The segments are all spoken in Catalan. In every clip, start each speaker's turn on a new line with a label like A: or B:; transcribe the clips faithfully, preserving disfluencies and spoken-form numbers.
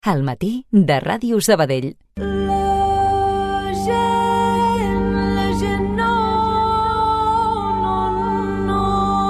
A: Al matí de Ràdio Sabadell.
B: La gent, la gent no, no, no,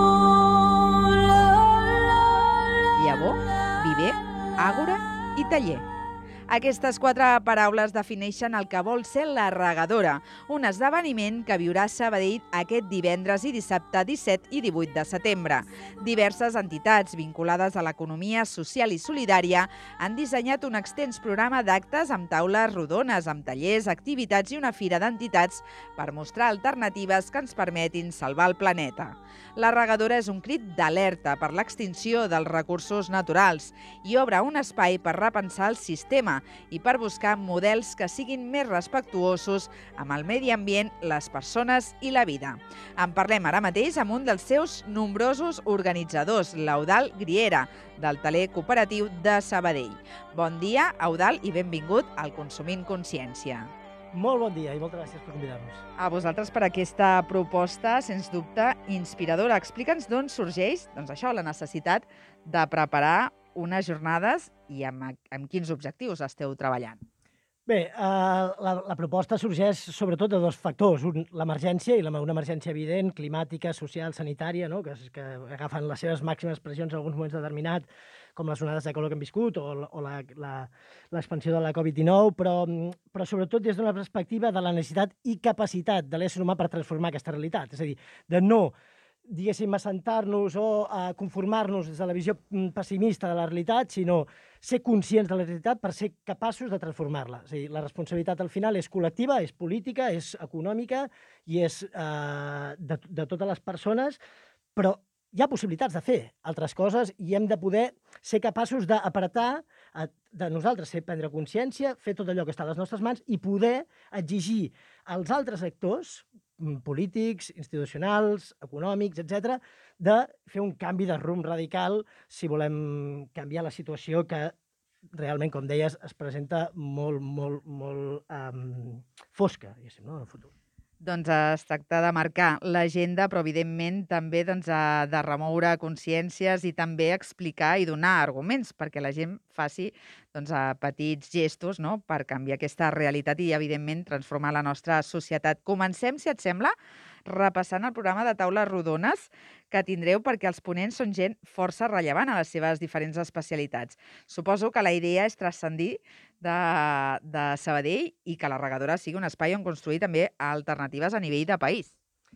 B: la, la,
C: Llavor, viver, àgora i taller. Aquestes quatre paraules defineixen el que vol ser la Regadora, un esdeveniment que viurà a Sabadell aquest divendres i dissabte disset i divuit de setembre. Diverses entitats vinculades a l'economia social i solidària han dissenyat un extens programa d'actes amb taules rodones, amb tallers, activitats i una fira d'entitats per mostrar alternatives que ens permetin salvar el planeta. La Regadora és un crit d'alerta per l'extinció dels recursos naturals i obre un espai per repensar el sistema i per buscar models que siguin més respectuosos amb el medi ambient, les persones i la vida. En parlem ara mateix amb un dels seus nombrosos organitzadors, l'Eudald Griera, del Taller Cooperatiu de Sabadell. Bon dia, Eudald, i benvingut al Consumint Consciència.
D: Molt bon dia i moltes gràcies per convidar-nos.
C: A vosaltres per aquesta proposta, sens dubte, inspiradora. Explica'ns d'on sorgeix, doncs això, la necessitat de preparar unes jornades i amb, amb quins objectius esteu treballant.
D: Bé, eh, la, la proposta sorgeix sobretot de dos factors. Un, l'emergència, i la, una emergència evident, climàtica, social, sanitària, no? que, que agafen les seves màximes pressions en alguns moments determinats, com les onades de calor que hem viscut o, o l'expansió de la Covid dinou, però, però sobretot des d'una perspectiva de la necessitat i capacitat de l'ésser humà per transformar aquesta realitat. És a dir, de no diguéssim, assentar-nos o a conformar-nos des de la visió pessimista de la realitat, sinó ser conscients de la realitat per ser capaços de transformar-la. És a dir, la responsabilitat al final és col·lectiva, és política, és econòmica i és eh, de, de totes les persones, però hi ha possibilitats de fer altres coses i hem de poder ser capaços d'apretar, de nosaltres ser prendre consciència, fer tot allò que està a les nostres mans i poder exigir als altres actors polítics, institucionals, econòmics, etcètera, de fer un canvi de rumb radical si volem canviar la situació que realment, com deies, es presenta molt, molt, molt um, fosca, diguéssim, no? En el futur.
C: Doncs es tracta de marcar l'agenda, però evidentment també doncs, de remoure consciències i també explicar i donar arguments perquè la gent faci doncs, petits gestos, no?, per canviar aquesta realitat i, evidentment, transformar la nostra societat. Comencem, si et sembla, repassant el programa de taules rodones que tindreu perquè els ponents són gent força rellevant a les seves diferents especialitats. Suposo que la idea és transcendir de, de Sabadell i que la Regadora sigui un espai on construir també alternatives a nivell de país.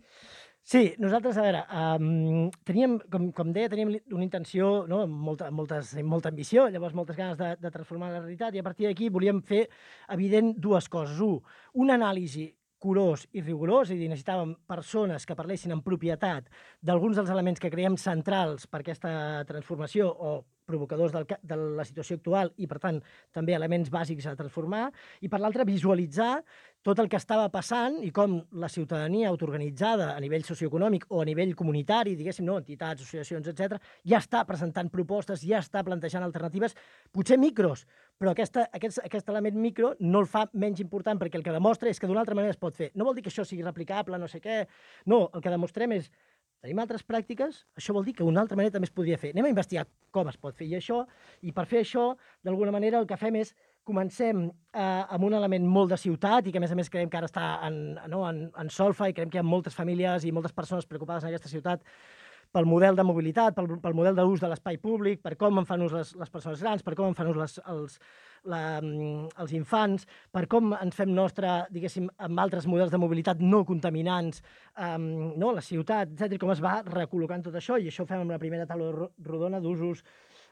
D: Sí, nosaltres, a veure, um, teníem, com, com deia, teníem una intenció, no?, amb molta, moltes, amb molta ambició, llavors moltes ganes de, de transformar la realitat, i a partir d'aquí volíem fer evident dues coses. Un, una anàlisi curós i rigorós, és a dir, necessitàvem persones que parlessin en propietat d'alguns dels elements que creiem centrals per aquesta transformació o provocadors del, de la situació actual i, per tant, també elements bàsics a transformar, i per l'altre, visualitzar tot el que estava passant i com la ciutadania autoorganitzada a nivell socioeconòmic o a nivell comunitari, diguéssim, no, entitats, associacions, etcètera, ja està presentant propostes, ja està plantejant alternatives, potser micros, però aquesta, aquest, aquest element micro no el fa menys important perquè el que demostra és que d'una altra manera es pot fer. No vol dir que això sigui replicable, no sé què, no, el que demostrem és tenim altres pràctiques, això vol dir que d'una altra manera també es podria fer. Anem a investigar com es pot fer i això, i per fer això, d'alguna manera, el que fem és comencem eh, amb un element molt de ciutat i que, a més a més, creiem que ara està en, no, en, en solfa i creiem que hi ha moltes famílies i moltes persones preocupades en aquesta ciutat pel model de mobilitat, pel, pel model d'ús de l'espai públic, per com en fan ús les, les persones grans, per com en fan ús les, els, la, els infants, per com ens fem nostre, diguéssim, amb altres models de mobilitat no contaminants, um, no, la ciutat, etcètera, com es va recol·locant tot això, i això ho fem amb la primera taula rodona d'usos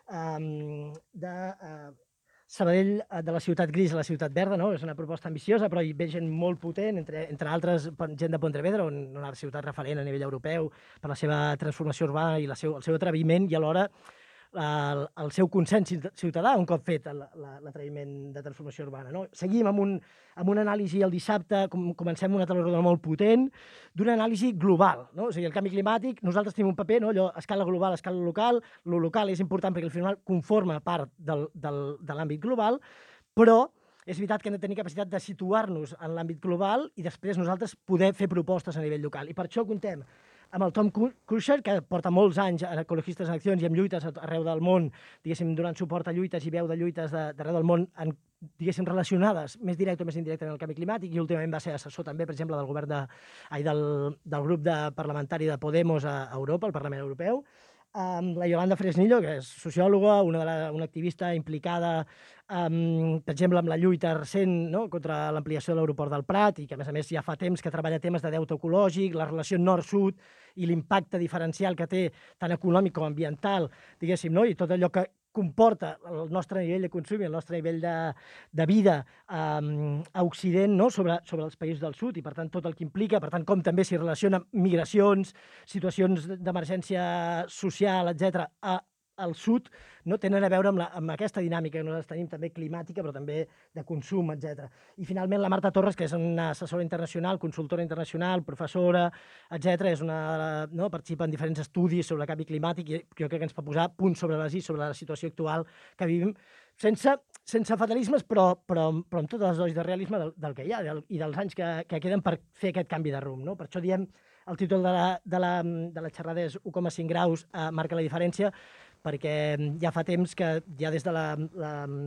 D: um, de... Uh, Sabadell, de la ciutat gris a la ciutat verda, no? És una proposta ambiciosa, però hi ve gent molt potent, entre, entre altres gent de Pontevedra, una ciutat referent a nivell europeu per la seva transformació urbana i la seu, el seu atreviment i alhora el, el seu consens ciutadà un cop fet l'atreviment de transformació urbana. No? Seguim amb un, amb una anàlisi el dissabte, com, comencem una taula rodona molt potent, d'una anàlisi global. No? O sigui, el canvi climàtic, nosaltres tenim un paper, no? Allò, a escala global, a escala local, lo local és important perquè al final conforma part del, del, de l'àmbit global, però és veritat que hem de tenir capacitat de situar-nos en l'àmbit global i després nosaltres poder fer propostes a nivell local. I per això contem amb el Tom Kusher, que porta molts anys a Ecologistes en Accions i amb lluites arreu del món, diguéssim, donant suport a lluites i veu de lluites d'arreu del món, en, diguéssim, relacionades més directe o més indirectament amb el canvi climàtic, i últimament va ser assessor també, per exemple, del govern de, ai, del, del grup de parlamentari de Podemos a Europa, al Parlament Europeu. Um, la Yolanda Fresnillo, que és sociòloga, una, de la, una activista implicada, um, per exemple, amb la lluita recent, no?, contra l'ampliació de l'aeroport del Prat, i que, a més a més, ja fa temps que treballa temes de deute ecològic, la relació nord-sud i l'impacte diferencial que té tant econòmic com ambiental, diguéssim, no?, i tot allò que comporta el nostre nivell de consum i el nostre nivell de, de vida um, a Occident, no?, sobre, sobre els països del sud, i per tant tot el que implica, per tant com també s'hi relaciona migracions, situacions d'emergència social, etcètera, a al sud, no tenen a veure amb, la, amb aquesta dinàmica que nosaltres tenim també climàtica, però també de consum, etcètera. I finalment la Marta Torres, que és una assessora internacional, consultora internacional, professora, etcètera, és una, no, participa en diferents estudis sobre el canvi climàtic i jo crec que ens pot posar punts sobre les i sobre la situació actual que vivim, sense, sense fatalismes, però, però, però amb totes les dosis de realisme del, del que hi ha del, i dels anys que, que queden per fer aquest canvi de rumb, no? Per això diem el títol de la, de la, de la xerrada és u coma cinc graus eh, marca la diferència, perquè ja fa temps que ja des de la, la,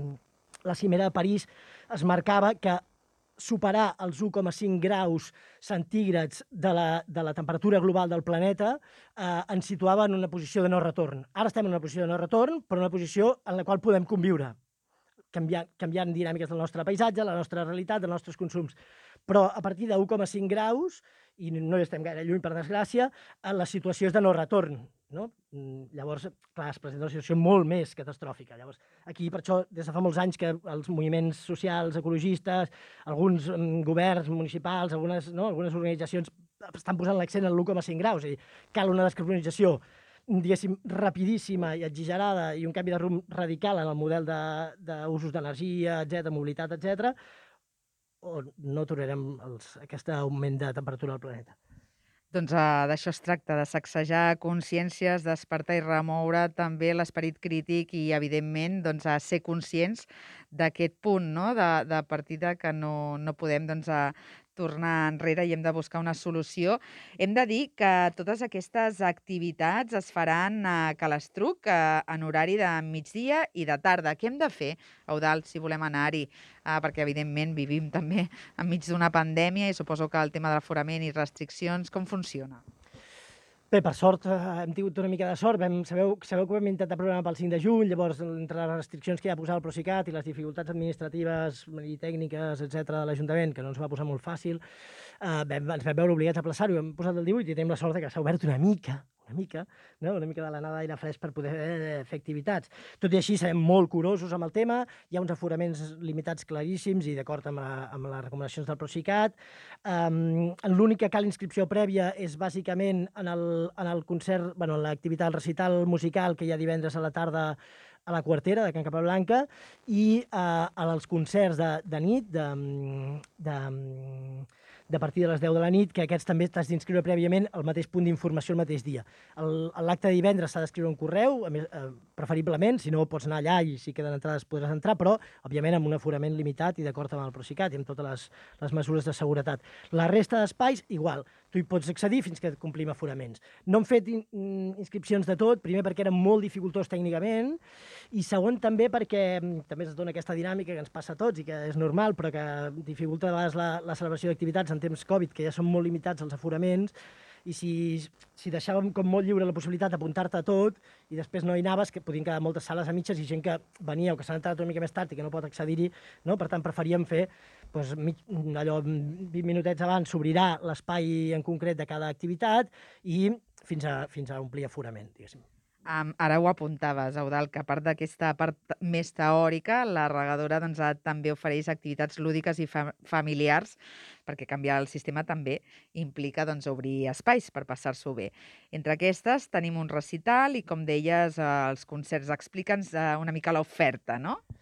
D: la cimera de París es marcava que superar els u coma cinc graus centígrads de la, de la temperatura global del planeta eh, ens situava en una posició de no retorn. Ara estem en una posició de no retorn, però una posició en la qual podem conviure, canviant, canviant dinàmiques del nostre paisatge, la nostra realitat, dels nostres consums. Però a partir de u coma cinc graus, i no estem gaire lluny, per desgràcia, la situació és de no retorn. No? Llavors, clar, es presenta una situació molt més catastròfica. Llavors, aquí, per això, des de fa molts anys que els moviments socials, ecologistes, alguns mm, governs municipals, algunes, no, algunes organitzacions estan posant l'accent en l'u coma cinc graus. És a dir, cal una descarbonització, diguéssim, rapidíssima i exagerada i un canvi de rumb radical en el model d'usos d'energia, etcètera, mobilitat, etcètera, o no aturarem els, aquest augment de temperatura del planeta.
C: Doncs uh, d'això es tracta, de sacsejar consciències, despertar i remoure també l'esperit crític i, evidentment, doncs, a ser conscients d'aquest punt, no?, de, de partida que no, no podem doncs, a tornar enrere i hem de buscar una solució. Hem de dir que totes aquestes activitats es faran a Calestruc uh, en horari de migdia i de tarda. Què hem de fer, Eudald, si volem anar-hi? Uh, perquè, evidentment, vivim també enmig d'una pandèmia i suposo que el tema de l'aforament i restriccions, com funciona?
D: Bé, per sort, eh, hem tingut una mica de sort. Vam, sabeu, sabeu que vam intentar programar pel cinc de juny, llavors, entre les restriccions que hi ha posat el Procicat i les dificultats administratives i tècniques, etcètera, de l'Ajuntament, que no ens va posar molt fàcil, eh, vam, ens vam veure obligats a plaçar-ho. Hem posat el divuit i tenim la sort que s'ha obert una mica, una mica, no? una mica de l'anada d'aire fresc per poder eh, fer activitats. Tot i així, serem molt curosos amb el tema, hi ha uns aforaments limitats claríssims i d'acord amb, la, amb les recomanacions del Procicat. Um, L'únic que cal inscripció prèvia és bàsicament en el, en el concert, bueno, en l'activitat, el recital musical que hi ha divendres a la tarda a la Quartera de Can Capablanca i uh, als concerts de, de nit, de, de, de partir de les deu de la nit, que aquests també t'has d'inscriure prèviament al mateix punt d'informació el mateix dia. L'acte de divendres s'ha d'escriure un correu, a més, eh, preferiblement, si no pots anar allà i si queden entrades podràs entrar, però, òbviament, amb un aforament limitat i d'acord amb el Procicat i amb totes les, les mesures de seguretat. La resta d'espais, igual. Tu hi pots accedir fins que complim aforaments. No hem fet in, inscripcions de tot, primer perquè era molt dificultós tècnicament, i segon també perquè també es dona aquesta dinàmica que ens passa a tots i que és normal, però que dificulta a vegades la, la celebració d'activitats en temps Covid, que ja són molt limitats els aforaments, i si, si deixàvem com molt lliure la possibilitat d'apuntar-te a tot i després no hi anaves, que podien quedar moltes sales a mitges i gent que venia o que s'ha entrat una mica més tard i que no pot accedir-hi, no? Per tant, preferíem fer doncs, mig, allò, vint minutets abans s'obrirà l'espai en concret de cada activitat i fins a, fins a omplir aforament, diguéssim.
C: Um, ara ho apuntaves, Eudald, que a part d'aquesta part més teòrica, la regadora doncs, també ofereix activitats lúdiques i fa familiars, perquè canviar el sistema també implica doncs, obrir espais per passar-s'ho bé. Entre aquestes tenim un recital i, com deies, eh, els concerts. Explica'ns eh, una mica l'oferta, no?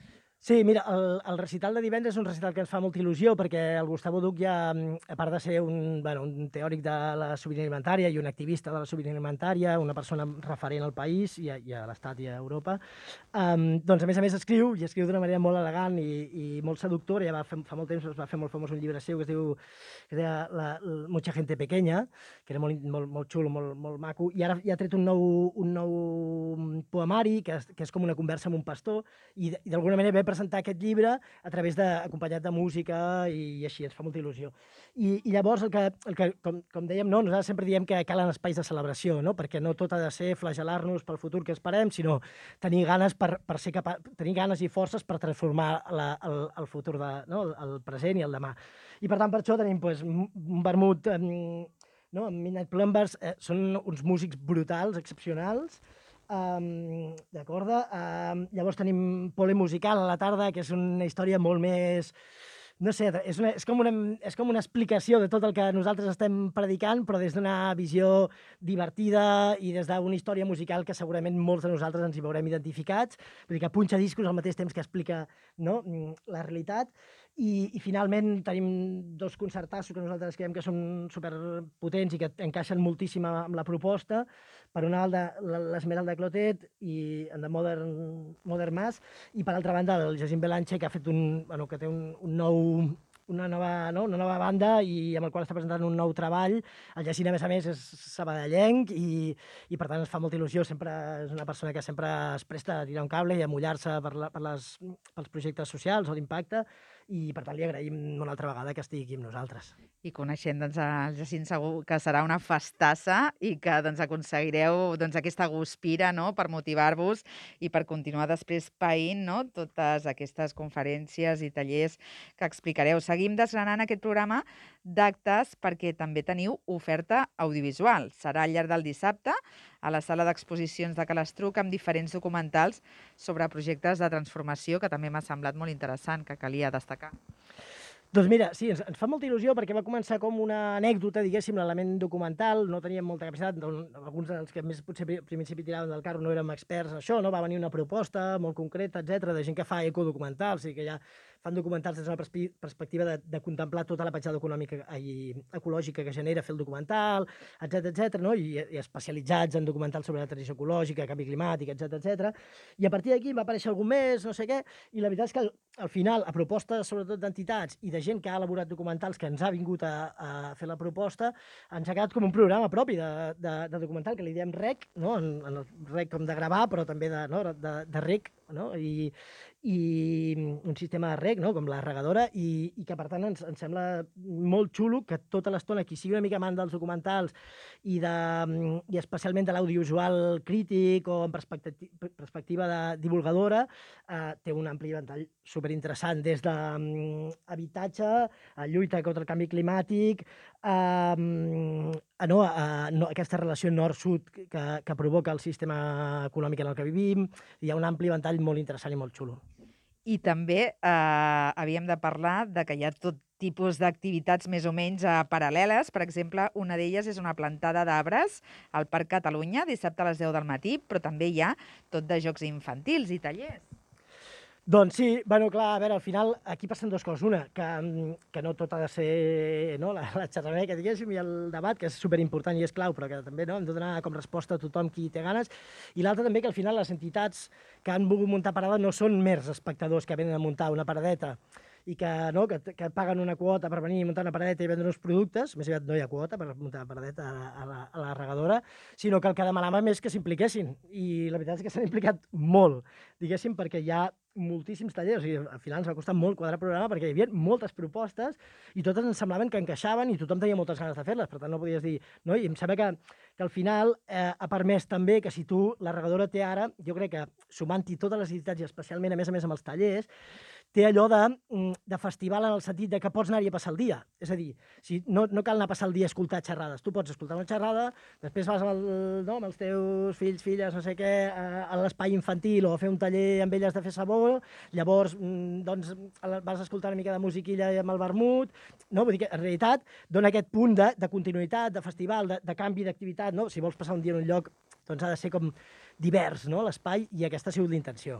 D: Sí, mira, el, el recital de divendres és un recital que ens fa molta il·lusió perquè el Gustavo Duc ja, a part de ser un, bueno, un teòric de la sobirania alimentària i un activista de la sobirania alimentària, una persona referent al país i a, i a l'Estat i a Europa, um, doncs a més a més escriu, i escriu d'una manera molt elegant i, i molt seductora. Ja va fer, fa molt temps es va fer molt famós un llibre seu que es diu que es deia la, la Mucha gente pequeña, que era molt, molt, molt xulo, molt, molt maco, i ara ja ha tret un nou, un nou poemari que és, que és com una conversa amb un pastor, i d'alguna manera ve presentar aquest llibre a través de, acompanyat de música i, i així, ens fa molta il·lusió. I, i llavors, el que, el que com, com dèiem, no, nosaltres sempre diem que calen espais de celebració, no? Perquè no tot ha de ser flagel·lar-nos pel futur que esperem, sinó tenir ganes, per, per ser capa... tenir ganes i forces per transformar la, el, el futur, de, no? el, el present i el demà. I per tant, per això tenim pues, un vermut, eh, no? Midnight Plumbers, eh, són uns músics brutals, excepcionals. Um, D'acord? Um, llavors tenim Pole Musical a la tarda, que és una història molt més... No sé, és, una, és, com una, és com una explicació de tot el que nosaltres estem predicant, però des d'una visió divertida i des d'una història musical que segurament molts de nosaltres ens hi veurem identificats. Vull dir que punxa discos al mateix temps que explica, no?, la realitat. I, i finalment tenim dos concertassos que nosaltres creiem que són superpotents i que encaixen moltíssim amb la proposta. Per una banda, l'Esmeralda Clotet i en The Modern, Modern Mass, i per altra banda el Jacint Belanche, que ha fet un, bueno, que té un, un nou una nova, no? una nova banda i amb el qual està presentant un nou treball. El Jacint, a més a més, és sabadellenc i, i per tant ens fa molta il·lusió. Sempre és una persona que sempre es presta a tirar un cable i a mullar-se per, la, per les, pels projectes socials o d'impacte, i per tant li agraïm una altra vegada que estigui aquí amb nosaltres.
C: I coneixent doncs, el Jacint, segur que serà una festassa i que doncs, aconseguireu doncs, aquesta guspira, no?, per motivar-vos i per continuar després païnt, no?, totes aquestes conferències i tallers que explicareu. Seguim desgranant aquest programa d'actes perquè també teniu oferta audiovisual. Serà al llarg del dissabte a la sala d'exposicions de Calestruc amb diferents documentals sobre projectes de transformació que també m'ha semblat molt interessant, que calia destacar.
D: Doncs mira, sí, ens, ens fa molta il·lusió perquè va començar com una anècdota, diguéssim, l'element documental, no teníem molta capacitat, alguns dels que més potser al principi tiraven del carro no érem experts en això, no? Va venir una proposta molt concreta, etcètera, de gent que fa ecodocumentals, o sigui que ja fan documentals des d'una perspectiva de, de contemplar tota la petjada econòmica i ecològica que genera fer el documental, etcètera, etcètera, no? I, i especialitzats en documentals sobre la transició ecològica, canvi climàtic, etcètera, etcètera. I a partir d'aquí va aparèixer algun més, no sé què, i la veritat és que al, al final, a proposta sobretot d'entitats i de gent que ha elaborat documentals, que ens ha vingut a, a fer la proposta, ens ha quedat com un programa propi de, de, de documental, que li diem R E C, no? En, en el R E C com de gravar, però també de, no? de, de R E C, no? I, i un sistema de R E C, no? Com la regadora, i, i que per tant ens, ens sembla molt xulo que tota l'estona qui sigui una mica amant dels documentals i, de, i especialment de l'audiovisual crític o en perspectiva, perspectiva de divulgadora, eh, té un ampli ventall superinteressant, des d'habitatge, a lluita contra el canvi climàtic, a, a, no, a, no, aquesta relació nord-sud que, que provoca el sistema econòmic en el que vivim. Hi ha un ampli ventall molt interessant i molt xulo.
C: I també eh, havíem de parlar de que hi ha tot tipus d'activitats més o menys eh, paral·leles. Per exemple, una d'elles és una plantada d'arbres al Parc Catalunya, dissabte a les deu del matí, però també hi ha tot de jocs infantils i tallers.
D: Doncs sí, bueno, clar, a veure, al final aquí passen dues coses. Una, que, que no tot ha de ser, no, la, la xerrameca, diguéssim, i el debat, que és superimportant i és clau, però que també, no, hem de donar com resposta a tothom qui té ganes. I l'altra també, que al final les entitats que han volgut muntar parada no són mers espectadors que venen a muntar una paradeta i que, no, que, que paguen una quota per venir a muntar una paradeta i vendre uns productes, més aviat no hi ha quota per muntar una paradeta a, a, la, a la regadora, sinó que el que demanàvem és que s'impliquessin. I la veritat és que s'han implicat molt, diguéssim, perquè hi ha moltíssims tallers, o sigui, al final ens va costar molt quadrar el programa perquè hi havia moltes propostes i totes ens semblaven que encaixaven i tothom tenia moltes ganes de fer-les, per tant no podies dir, no? I em sembla que, que al final eh, ha permès també que si tu, la regadora té ara, jo crec que sumant-hi totes les entitats i especialment a més a més amb els tallers, té allò de, de festival en el sentit de que pots anar-hi a passar el dia. És a dir, si no, no cal anar a passar el dia a escoltar xerrades. Tu pots escoltar una xerrada, després vas amb, el, no, amb els teus fills, filles, no sé què, a, a l'espai infantil o a fer un taller amb elles de fer sabó, llavors doncs, vas escoltar una mica de musiquilla amb el vermut. No? Vull dir que, en realitat, dona aquest punt de, de continuïtat, de festival, de, de canvi d'activitat. No? Si vols passar un dia en un lloc, doncs ha de ser com divers, no? L'espai, i aquesta ha sigut l'intenció.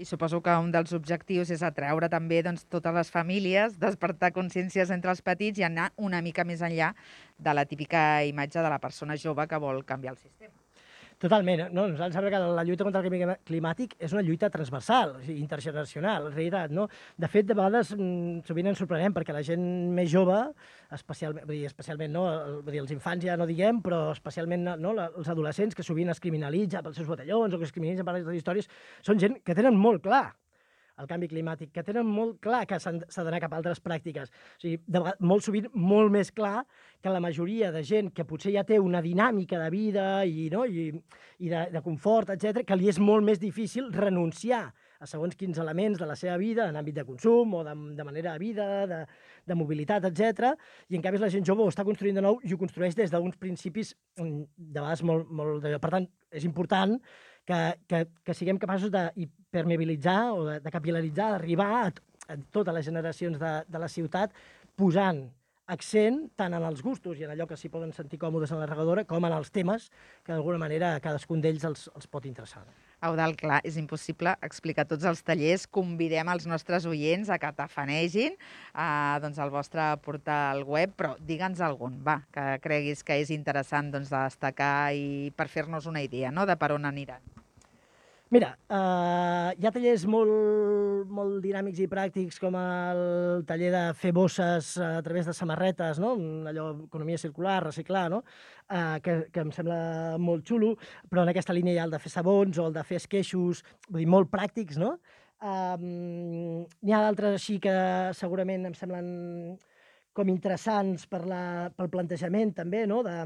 C: I suposo que un dels objectius és atraure també doncs, totes les famílies, despertar consciències entre els petits i anar una mica més enllà de la típica imatge de la persona jove que vol canviar el sistema.
D: Totalment. No? Nosaltres sabem que la lluita contra el canvi climàtic és una lluita transversal, o sigui, intergeneracional, en realitat. No? De fet, de vegades mm, sovint ens sorprenem perquè la gent més jove, especialment, vull dir, especialment no? Vull dir, els infants ja no diguem, però especialment no? els adolescents que sovint es criminalitza pels seus botellons o que es criminalitzen per aquestes històries, són gent que tenen molt clar el canvi climàtic, que tenen molt clar que s'ha d'anar cap a altres pràctiques. O sigui, de, molt sovint, molt més clar que la majoria de gent que potser ja té una dinàmica de vida i, no? I, i de, de confort, etcètera, que li és molt més difícil renunciar a segons quins elements de la seva vida, en àmbit de consum o de, de manera de vida, de, de mobilitat, etcètera. I en canvi la gent jove ho està construint de nou i ho construeix des d'uns principis de vegades molt... molt de... Per tant, és important que, que, que siguem capaços d'hipermeabilitzar o de, de capil·laritzar, d'arribar a, a totes les generacions de, de la ciutat posant accent tant en els gustos i en allò que s'hi poden sentir còmodes en la regadora com en els temes que d'alguna manera a cadascun d'ells els, els pot interessar.
C: Eudald, clar, és impossible explicar tots els tallers. Convidem els nostres oients a que tafanegin eh, doncs, el vostre portal web, però digue'ns algun, va, que creguis que és interessant doncs, de destacar i per fer-nos una idea no? De per on aniran.
D: Mira, eh, hi ha tallers molt, molt dinàmics i pràctics com el taller de fer bosses a través de samarretes, no? Allò, economia circular, reciclar, no? eh, que, que em sembla molt xulo, però en aquesta línia hi ha el de fer sabons o el de fer esqueixos, vull dir, molt pràctics, no? Eh, N'hi ha d'altres així que segurament em semblen com interessants per la, pel plantejament també, no? De,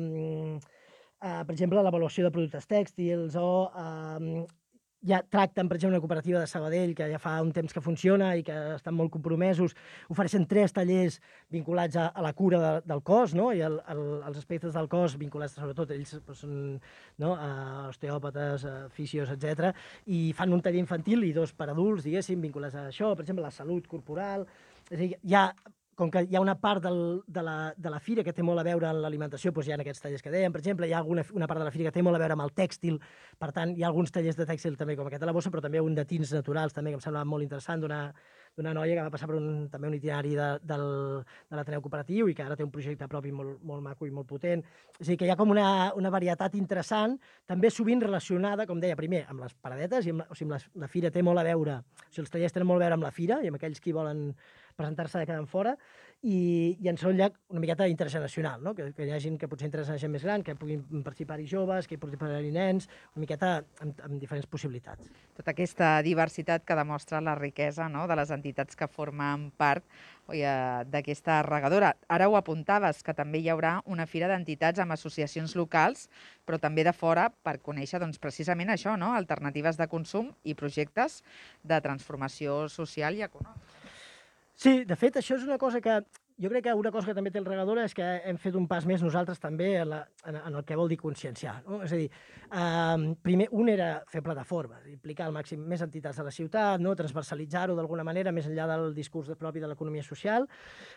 D: eh, per exemple, l'avaluació de productes tèxtils o... Eh, ja tracten, per exemple, una cooperativa de Sabadell que ja fa un temps que funciona i que estan molt compromesos, ofereixen tres tallers vinculats a, a la cura de, del cos, no? I el, el, els aspectes del cos vinculats, sobretot, ells doncs, són no? uh, osteòpates, uh, fisios, etcètera, i fan un taller infantil i dos per adults, diguéssim, vinculats a això, per exemple, la salut corporal. És a dir, hi ha... Com que hi ha una part del, de, la, de la fira que té molt a veure amb l'alimentació, doncs hi ha aquests tallers que dèiem, per exemple, hi ha alguna, una part de la fira que té molt a veure amb el tèxtil, per tant, hi ha alguns tallers de tèxtil també, com aquest de la bossa, però també un de tints naturals, també, que em sembla molt interessant, d'una noia que va passar per un, també un itinerari de, del, de l'Ateneu Cooperatiu i que ara té un projecte propi molt, molt maco i molt potent. És a dir, que hi ha com una, una varietat interessant, també sovint relacionada, com deia, primer, amb les paradetes, i amb la, o sigui, amb la, la fira té molt a veure, o sigui, els tallers tenen molt a veure amb la fira i amb aquells qui volen presentar-se de cada fora, i, i en segon lloc una miqueta intergeneracional, no? que, que hi ha gent que potser interessa gent més gran, que puguin participar-hi joves, que hi participar-hi nens, una miqueta amb, amb diferents possibilitats.
C: Tota aquesta diversitat que demostra la riquesa no? De les entitats que formen part d'aquesta regadora. Ara ho apuntaves, que també hi haurà una fira d'entitats amb associacions locals, però també de fora per conèixer doncs, precisament això, no? Alternatives de consum i projectes de transformació social i econòmica.
D: Sí, de fet, això és una cosa que... Jo crec que una cosa que també té el regadora és que hem fet un pas més nosaltres també en, la, en, en el que vol dir conscienciar. No? És a dir, eh, primer, un era fer plataformes, implicar al màxim més entitats de la ciutat, no? Transversalitzar-ho d'alguna manera, més enllà del discurs propi de l'economia social.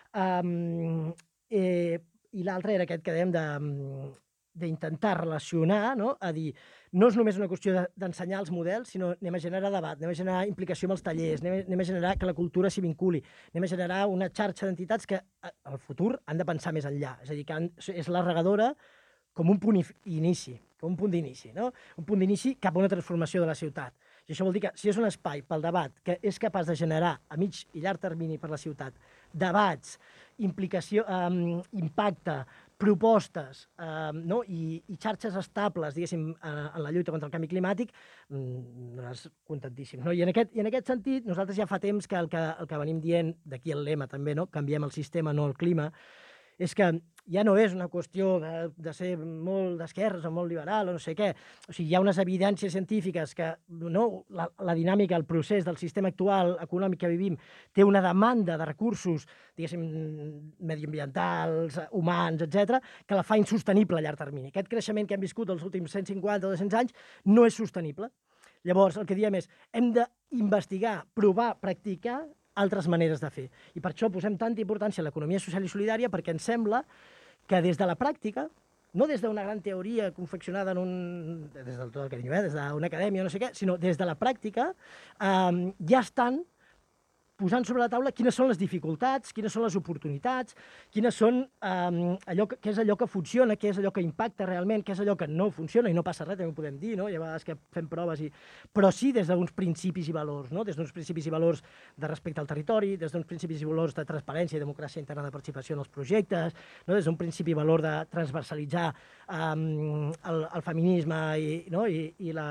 D: Eh, eh, I l'altre era aquest que dèiem de... d'intentar relacionar, no? A dir, no és només una qüestió d'ensenyar els models, sinó anem a generar debat, anem a generar implicació amb els tallers, anem a, anem a generar que la cultura s'hi vinculi, anem a generar una xarxa d'entitats que al futur han de pensar més enllà. És a dir, que han, és la regadora com un punt inici, com un punt d'inici, no? Un punt d'inici cap a una transformació de la ciutat. I això vol dir que si és un espai pel debat que és capaç de generar a mig i llarg termini per la ciutat debats, implicació, um, impacte, propostes eh, no? I, i xarxes estables, diguéssim, eh, en la lluita contra el canvi climàtic, nosaltres contentíssims. No? I, en aquest, I en aquest sentit, nosaltres ja fa temps que el que, el que venim dient, d'aquí el lema també, no? Canviem el sistema, no el clima, és que ja no és una qüestió de, de ser molt d'esquerres o molt liberal o no sé què. O sigui, hi ha unes evidències científiques que no, la, la dinàmica, el procés del sistema actual econòmic que vivim té una demanda de recursos, diguéssim, mediambientals, humans, etcètera, que la fa insostenible a llarg termini. Aquest creixement que hem viscut els últims cent cinquanta o dos-cents anys no és sostenible. Llavors, el que diem és, hem d'investigar, provar, practicar altres maneres de fer. I per això posem tanta importància a l'economia social i solidària, perquè ens sembla que des de la pràctica no des d'una gran teoria confeccionada en un, des del tot el carinyo, eh, des d'una acadèmia, no sé què, sinó des de la pràctica, eh, ja estan posant sobre la taula quines són les dificultats, quines són les oportunitats, quines són eh, allò que, què és allò que funciona, què és allò que impacta realment, què és allò que no funciona, i no passa res, també ho podem dir, no? Hi ha vegades que fem proves, i... però sí des d'uns principis i valors, no? Des d'uns principis i valors de respecte al territori, des d'uns principis i valors de transparència i democràcia interna de participació en els projectes, no? Des d'un principi i valor de transversalitzar eh, el, el feminisme i, no? I, i la...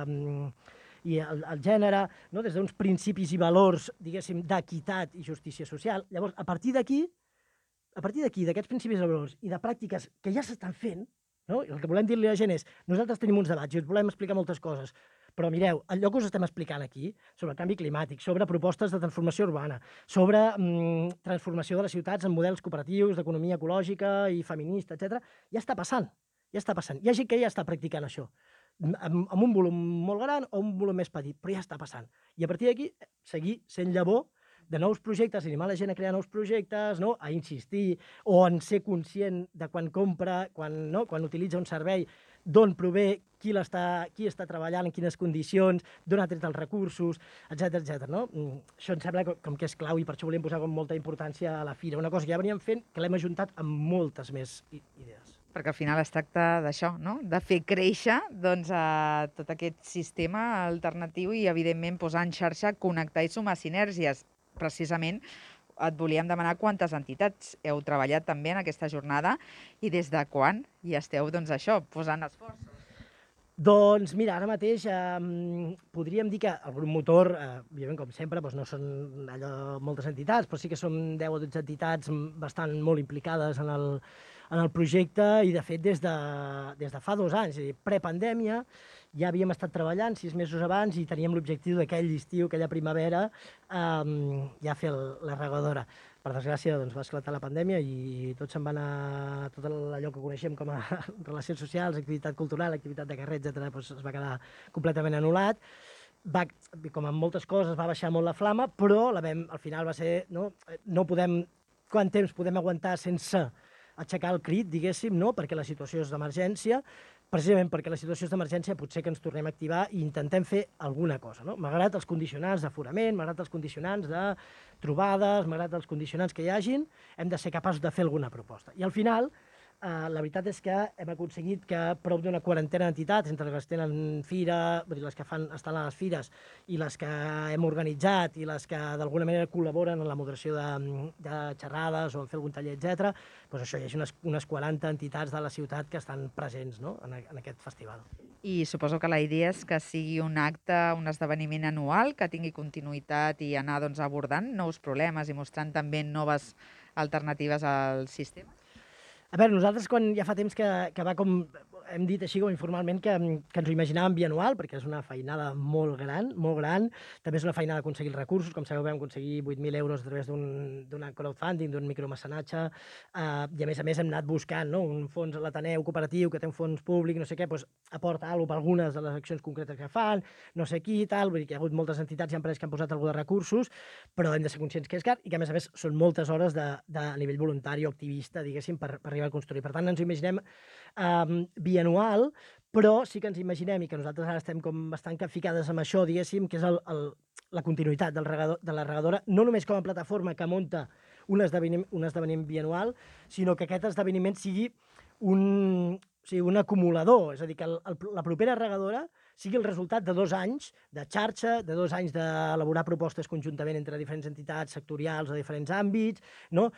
D: i el, el gènere, no? Des d'uns principis i valors, diguéssim, d'equitat i justícia social. Llavors, a partir d'aquí, a partir d'aquí, d'aquests principis i valors i de pràctiques que ja s'estan fent, no? El que volem dir-li a la gent és, nosaltres tenim uns debats i us volem explicar moltes coses, però mireu, allò que us estem explicant aquí, sobre el canvi climàtic, sobre propostes de transformació urbana, sobre mm, transformació de les ciutats en models cooperatius, d'economia ecològica i feminista, etcètera, ja està passant, ja està passant. Hi ha gent que ja està practicant això, amb, amb un volum molt gran o un volum més petit, però ja està passant. I a partir d'aquí, seguir sent llavor de nous projectes, animar la gent a crear nous projectes, no? A insistir o en ser conscient de quan compra, quan, no? Quan utilitza un servei, d'on prové, qui, l'està, qui està treballant, en quines condicions, d'on ha tret els recursos, etcètera, etcètera. No? Això em sembla com que és clau i per això volíem posar com molta importància a la fira. Una cosa que ja veníem fent, que l'hem ajuntat amb moltes més idees.
C: Perquè al final es tracta d'això, no? De fer créixer doncs, a tot aquest sistema alternatiu i, evidentment, posar en xarxa, connectar i sumar sinergies. Precisament et volíem demanar quantes entitats heu treballat també en aquesta jornada i des de quan hi esteu, doncs, això, posant esforços.
D: Doncs mira, ara mateix eh, podríem dir que el grup motor, eh, òbviament, com sempre, doncs no són allò, moltes entitats, però sí que són deu o dotze entitats bastant molt implicades en el, en el projecte i, de fet, des de, des de fa dos anys, és a dir, prepandèmia, ja havíem estat treballant sis mesos abans i teníem l'objectiu d'aquell estiu, aquella primavera, eh, ja fer el, la regadora. Per desgràcia, doncs, va esclatar la pandèmia i tot se'n va anar, tot allò que coneixem com a relacions socials, activitat cultural, activitat de carrer, etcètera, doncs es va quedar completament anul·lat. Va, com en moltes coses, va baixar molt la flama, però la vam, al final va ser, no, no podem, quant temps podem aguantar sense aixecar el crit, diguéssim, no? Perquè la situació és d'emergència, precisament perquè la situació és d'emergència potser que ens tornem a activar i intentem fer alguna cosa, no? Malgrat els condicionants d'aforament, malgrat els condicionants de trobades, malgrat els condicionants que hi hagin, hem de ser capaços de fer alguna proposta. I al final, eh, la veritat és que hem aconseguit que prop d'una quarantena d'entitats, entre les que tenen fira, les que fan, estan a les fires, i les que hem organitzat, i les que d'alguna manera col·laboren en la moderació de, de xerrades o en fer algun taller, etcètera, doncs això, hi ha unes, unes quaranta entitats de la ciutat que estan presents, no? en, en aquest festival.
C: I suposo que la idea és que sigui un acte, un esdeveniment anual, que tingui continuïtat i anar, doncs, abordant nous problemes i mostrant també noves alternatives al sistema?
D: A veure, nosaltres quan ja fa temps que, que va com, hem dit així com informalment que, que ens ho imaginàvem bianual, perquè és una feinada molt gran, molt gran. També és una feinada aconseguir els recursos, com sabeu vam aconseguir vuit mil euros a través d'un crowdfunding, d'un micromecenatge, eh, i a més a més hem anat buscant, no? Un fons a l'Ateneu cooperatiu que té un fons públic, no sé què, doncs aporta alguna cosa per algunes de les accions concretes que fan, no sé qui, tal, vull dir que hi ha hagut moltes entitats i empreses que han posat alguna de recursos, però hem de ser conscients que és car i que a més a més són moltes hores de, de a nivell voluntari o activista, diguéssim, per, per arribar a construir. Per tant, ens ho imaginem eh, bianual, però sí que ens imaginem, i que nosaltres ara estem com bastant capficades amb això, diguéssim, que és el, el, la continuïtat del regador, de la regadora, no només com a plataforma que munta un esdeveniment, un esdeveniment bianual, sinó que aquest esdeveniment sigui un, o sigui, un acumulador, és a dir, que el, el, la propera regadora sigui el resultat de dos anys de xarxa, de dos anys d'elaborar propostes conjuntament entre diferents entitats sectorials o diferents àmbits, no?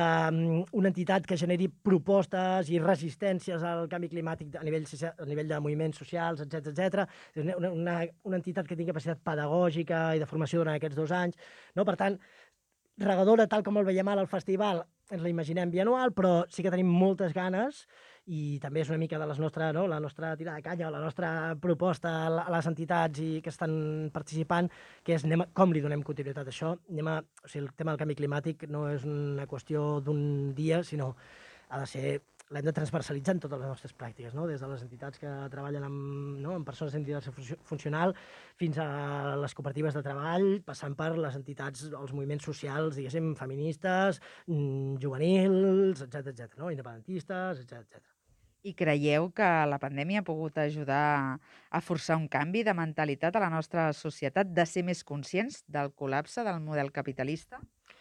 D: D'una entitat que generi propostes i resistències al canvi climàtic a nivell, a nivell de moviments socials, etcètera, etcètera. Una, una, una entitat que tingui capacitat pedagògica i de formació durant aquests dos anys. No? Per tant, regadora, tal com el veiem ara al festival, ens la imaginem bianual, però sí que tenim moltes ganes i també és una mica de les nostres, no? La nostra tirada de canya o la nostra proposta a les entitats i que estan participant, que és anem a, com li donem continuïtat a això. Anem a, o sigui, el tema del canvi climàtic no és una qüestió d'un dia, sinó ha de ser, l'hem de transversalitzar en totes les nostres pràctiques, no? Des de les entitats que treballen amb, no? amb persones amb diversió funcional fins a les cooperatives de treball, passant per les entitats, els moviments socials, diguéssim, feministes, juvenils, etcètera, etcètera, no? Independentistes, etcètera, etcètera.
C: I creieu que la pandèmia ha pogut ajudar a forçar un canvi de mentalitat a la nostra societat, de ser més conscients del col·lapse del model capitalista?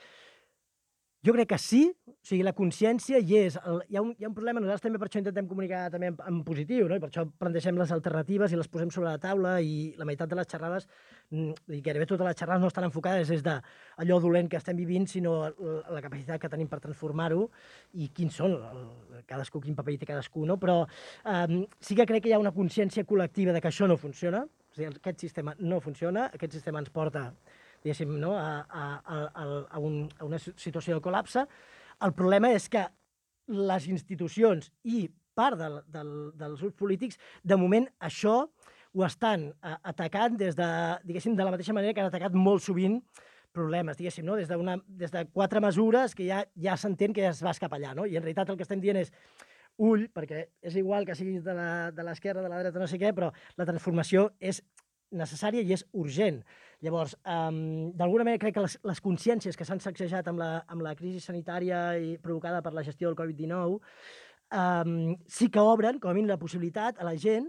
D: Jo crec que sí, o sigui, la consciència hi és. El, hi, ha un, hi ha un problema, nosaltres també per això intentem comunicar també en, en positiu, no? I per això plantegem les alternatives i les posem sobre la taula, i la meitat de les xerrades, mm, i gairebé totes les xerrades no estan enfocades des d'allò dolent que estem vivint, sinó la, la capacitat que tenim per transformar-ho i quins són, el, cadascú, quin paper hi té cadascú, no? Però um, sí que crec que hi ha una consciència col·lectiva de que això no funciona, o sigui, aquest sistema no funciona, aquest sistema ens porta diguéssim, no? a, a, a, a, un, a una situació de col·lapse. El problema és que les institucions i part del, del, dels grups polítics, de moment, això ho estan uh, atacant des de, diguéssim, de la mateixa manera que han atacat molt sovint problemes, diguéssim, no? Des, una, des de quatre mesures que ja, ja s'entén que ja es va escapar allà, no? I en realitat el que estem dient és ull, perquè és igual que siguis de l'esquerra, de la dreta, no sé què, però la transformació és necessària i és urgent. Llavors, um, d'alguna manera crec que les, les consciències que s'han sacsejat amb la, amb la crisi sanitària i provocada per la gestió del Covid dinou um, sí que obren, com a mínim, la possibilitat a la gent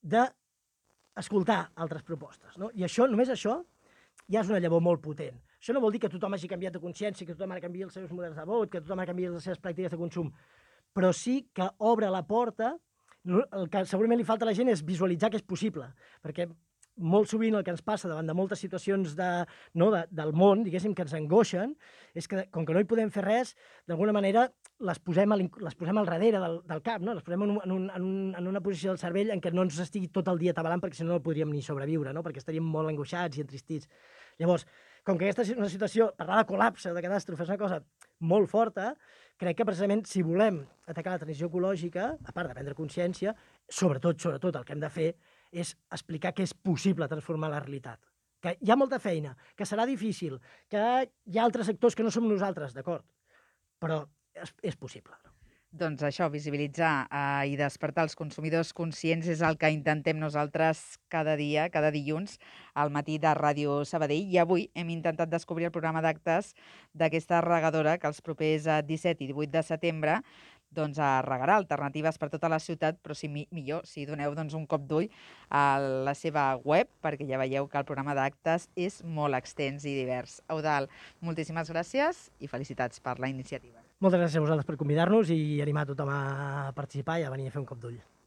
D: d'escoltar altres propostes, no? I això, només això, ja és una llavor molt potent. Això no vol dir que tothom hagi canviat de consciència, que tothom ha canviat els seus models de vot, que tothom ha canviat les seves pràctiques de consum, però sí que obre la porta. El que segurament li falta a la gent és visualitzar que és possible, perquè molt sovint el que ens passa davant de moltes situacions de, no, de, del món, diguéssim, que ens angoixen, és que, com que no hi podem fer res, d'alguna manera les posem, a les posem al darrere del, del cap, no? Les posem en, un, en, un, en, un, en una posició del cervell en què no ens estigui tot el dia tabalant, perquè si no no podríem ni sobreviure, no? Perquè estaríem molt angoixats i entristits. Llavors, com que aquesta és una situació, parlar de col·lapse, de catàstrofe, és una cosa molt forta, crec que precisament si volem atacar la transició ecològica, a part de prendre consciència, sobretot, sobretot el que hem de fer és explicar que és possible transformar la realitat, que hi ha molta feina, que serà difícil, que hi ha altres sectors que no som nosaltres, d'acord, però és, és possible.
C: Doncs això, visibilitzar eh, i despertar els consumidors conscients és el que intentem nosaltres cada dia, cada dilluns, al matí de Ràdio Sabadell. I avui hem intentat descobrir el programa d'actes d'aquesta regadora que els propers disset i divuit de setembre doncs, regarà alternatives per tota la ciutat, però si mi, millor si doneu doncs, un cop d'ull a la seva web, perquè ja veieu que el programa d'actes és molt extens i divers. Eudald, moltíssimes gràcies i felicitats per la iniciativa.
D: Moltes gràcies a vosaltres per convidar-nos i animar tothom a participar i a venir a fer un cop d'ull.